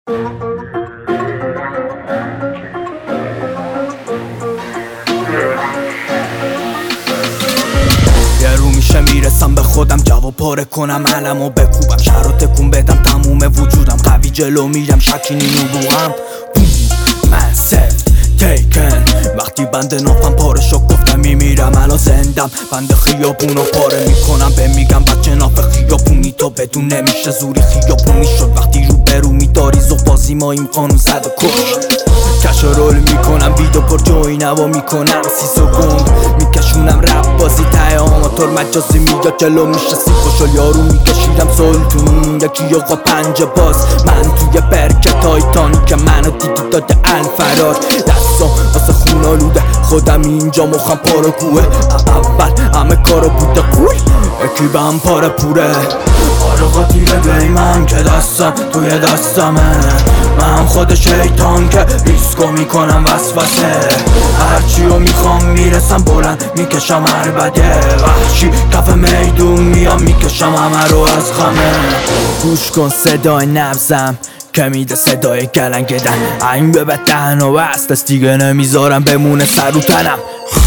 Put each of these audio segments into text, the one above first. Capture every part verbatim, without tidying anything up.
یه رو میشه میرسم به خودم، جواب پاره کنم علمو بکوبم، شهر رو تکون بدم تموم وجودم، قوی جلو میرم شکی نینو روحم. من سفت تیکن وقتی بند نافم پاره شد گفتم میمیرم الان زندم، بند خیابونو پاره میکنم به میگم بچه ناف خیابونی تو بدون نمیشه زوری خیابونی شد وقتی رو برو میداری زغ بازی ماییم قانون زد و کش کش و رول میکنم ویدو پر جوی نوا میکنم سی سکوند میکشونم رپ بازی ته آماتور مجازی میاد جلو میشه سی خوشل یارو میکشیدم سلطون یکی آقا پنج باز من توی برکه تایتانی که منو دیدی داده الفراد دستم واسه خون آلوده خودم اینجا مخم پاره کوه اول همه کارو بوده قوی یکی به هم پاره پوره آره قاتیله بی من که دستم توی دستمه من خود شیطان که ریسکو میکنم وسوسه هرچیو میخوام میرسم بلند میکشم هر بده وحشی کف میدون میام میکشم همه رو از خمه گوش کن صدای نبزم که میده صدای گلنگدن این به بدن و وست است دیگه نمیذارم بمونه سر رو تنم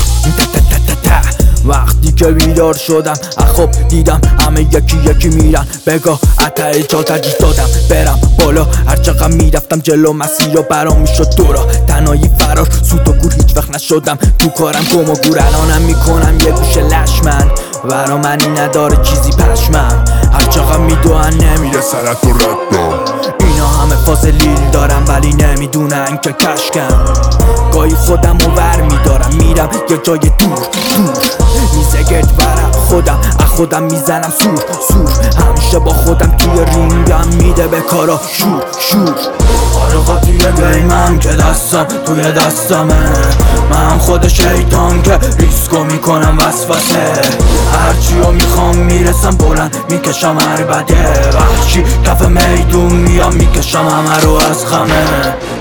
وقتی که بیدار شدم اخوب دیدم همه یکی یکی میرن بگاه اتای جا ترجیح دادم برم بالا هرچقدر میرفتم جلو مسیر رو برام میشد دورا تنهایی فرار سود و گور هیچ وقت نشدم تو کارم گم و گور الانم میکنم یه گوشه لشمن برا منی نداره چیزی پشمم هرچقدر میدوان نمیره سرت و ردم اینا همه فاصلیل دارم ولی نمیدونن که کشکم گاهی خودم رو ور میدارم میرم یه جای دور دور میزه گرد برم خودم از خودم میزنم سور سور همیشه با خودم توی رینگم میده به کارا شور شور آره قاتیله بی من که دستم توی دستمه من خود شیطان که ریسکو میکنم وسوسه هرچیو میخوام میرسم بلند میکشم هر بده وحشی کف میدون میام میکشم همه رو از خمه